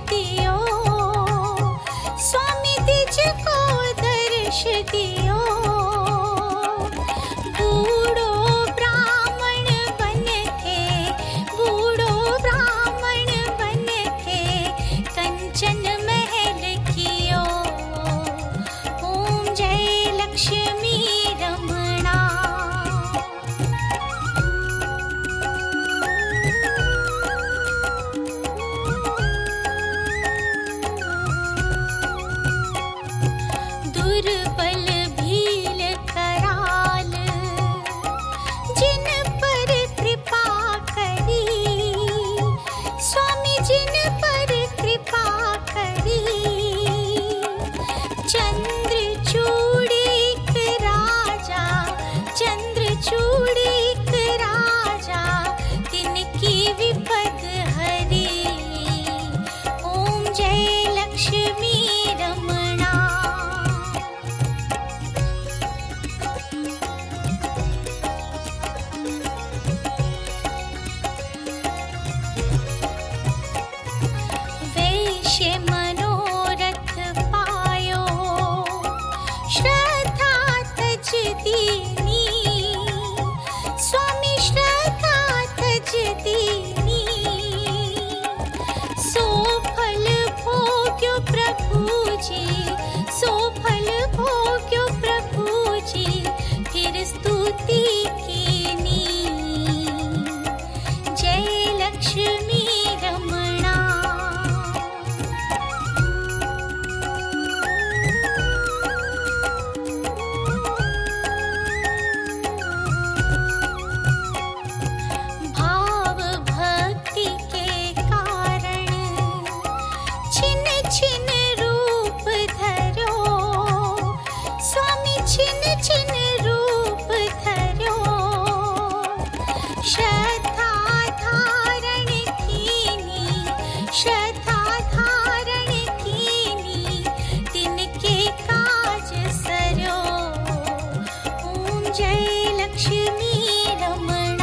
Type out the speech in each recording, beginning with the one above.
दियो, स्वामी तिज को दर्श दियो। बूढ़ो ब्राह्मण बन के, बूढ़ो ब्राह्मण बन के कंचन महल कियो। ओम जय लक्ष्मी रमणा। दुर्बल भील कराल जिन पर कृपा करी, स्वामी जिन पर कृपा करी। चंद्रचूड़िक राजा, चंद्रचूड़िक राजा तिनकी विपद हरी। ओम जय लक्ष्मी रमणा। वैश्य मनोरथ पायो, श्रद्धा तज दीनी, स्वामी श्रद्धा तज दीनी। सो फल भोग्यो प्रभु जी, सो फल भोग्यो प्रभु जी, फिर स्तुति कीनी। जय लक्ष्मी रमणा। भाव भक्ति के कारण छिन छिन रूप धरो, स्वामी छिन छिन रूप धरो। श्रद्धा धारण कीनी, श्रद्धा धारण कीनी, तिनके काज सरो। ओम जय लक्ष्मी रमणा।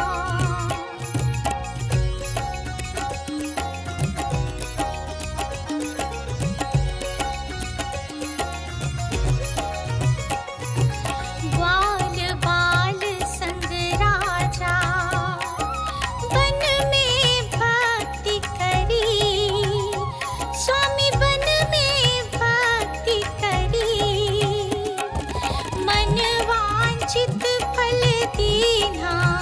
ग्वाल बाल संग राजा वन में भक्ति करी, स्वामी वन में भक्ति करी। मन वांछित फल दीना,